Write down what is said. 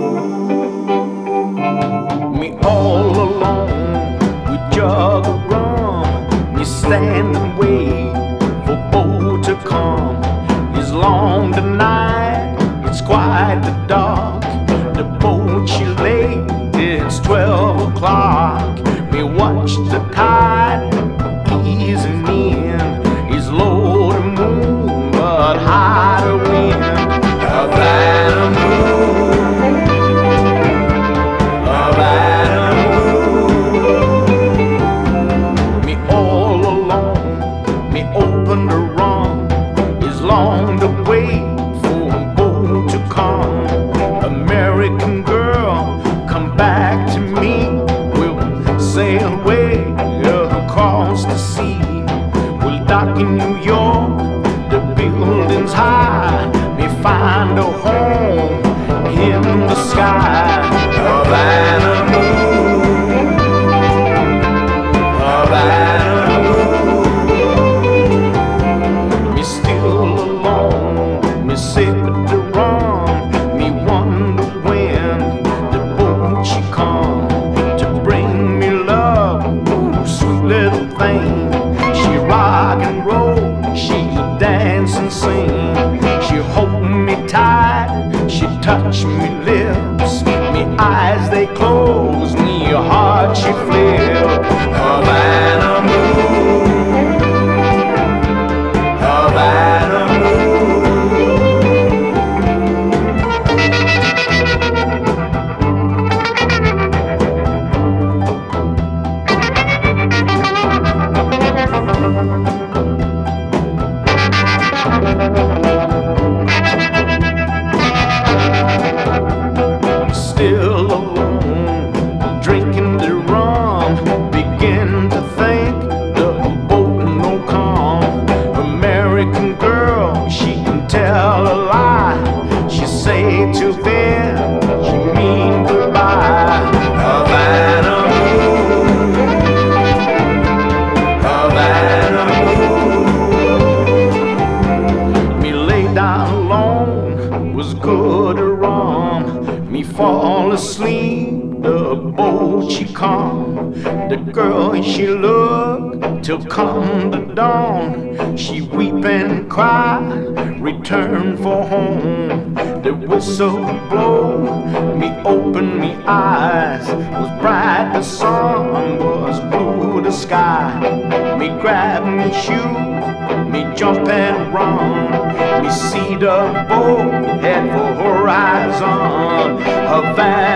Me all alone with jug of rum. Me stand and wait for boat to come. It's long the night, it's quite the dark. The boat she late, it's 12 o'clock. Me watch the tide easing in. It's low to moon, but high to wind. Havana moon, Havana moon. Me all alone, me open the rum. It's long to wait for a boat to come. American girl, come back to me. We'll sail away across the sea. We'll dock in New York, the buildings high. Me find a home in the sky. Havana moon, Havana moon. Me still alone, me sipping the rum. Me wonder when the boat she come to bring me love. Ooh, sweet little thing. She rock and roll, she dance and sing. She hold me tight, she touch me lips. Me eyes they close, me heart she flip. Havana moon, Havana moon. Still alone, drinking the rum. Begin to think the boat no calm. American girl, she can tell a lie. She say to them, she mean goodbye. Havana moon, Havana moon. Me lay down alone, was good or wrong. Me fall asleep, the boat she come. The girl she look till come the dawn. She weep and cry, return for home. The whistle blow, me open me eyes. Was bright the sun, was blue the sky. Me grab me shoes, me jump and run. Me see the boat head for horizon. Havana